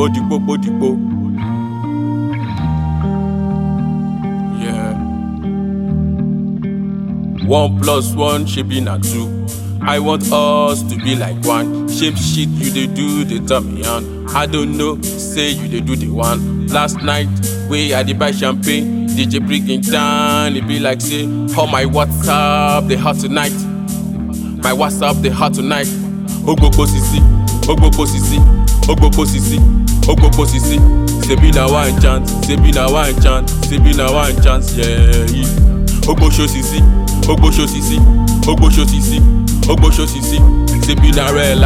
Odipo. Yeah. 1+1 should be not 2. I want us to be like one. Shape shit you dey do, they turn me on. I don't know, say you dey do the one. Last night, way I dey buy champagne, DJ breaking down, it be like say, oh my WhatsApp, they hot tonight. My WhatsApp, they hot tonight. Ogbopo sisi. Sebi na one chance, yeah. Ogbo show sisi. Sebi na red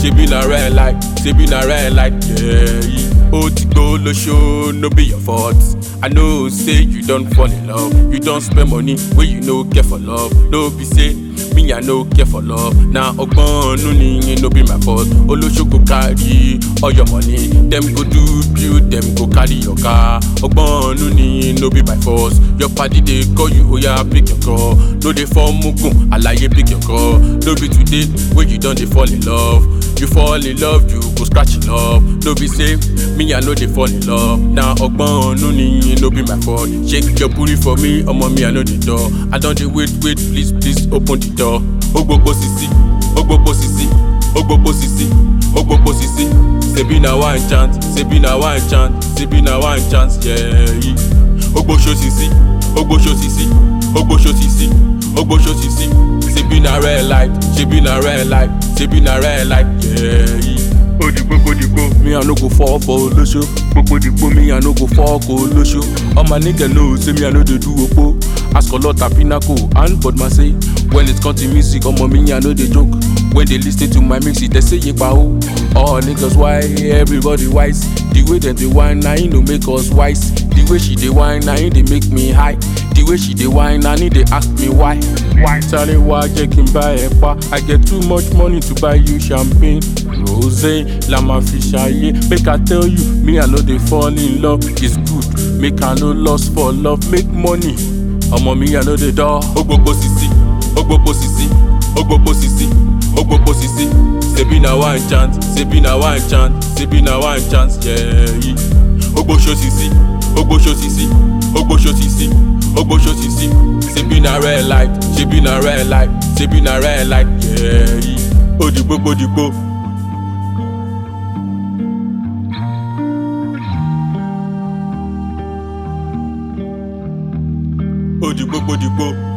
light, yeah. Otigo lo show, no be your fault. I know, say you don't fall in love. You don't spend money where you no care for love. No be say, me I no care for love. Now ogbon no need, no be my fault. Olosho go carry all your money. Them go do build, them go carry your car. Ogbon no need, no be my fault. Your party they call you, oh yeah, pick your call. No they form mugun, alaye pick your call. No be today when you don't they fall in love. You fall in love, you go scratch it up. No be say, me I know they fall in love. Now ogbon no need, no be my fault. Shake your booty for me, me I know the door. I don't dey wait, please open the door. Ogbopo sisi. Sebi na one chance, yeah. Ogbo show sisi. Sebi na red light, yeah. Odipo. Me I no go fall for Olosho. Gbogbo me I no go fall for Olosho. All my nigga know say me I no dey do opo. Ask a lot of pinnacle and Bodma say when it comes to music, me I know they joke. When they listen to my mix, they say yepa o. All niggas why everybody wise. The way that they whine, now no make us wise. The way she dey whine, now they make me high. The way she dey whine, now they ask me why. Tell why I can buy a bar. I get too much money to buy you champagne. Rosé, la mafisha, yeah. Make I tell you, me I know they fall in love. It's good, make I no lost for love. Make money, me I know the door. Ogbopo sisi. Sebi na one chance, yeah. Ogbo show sisi. Sebi na red light, yeah. Odipo.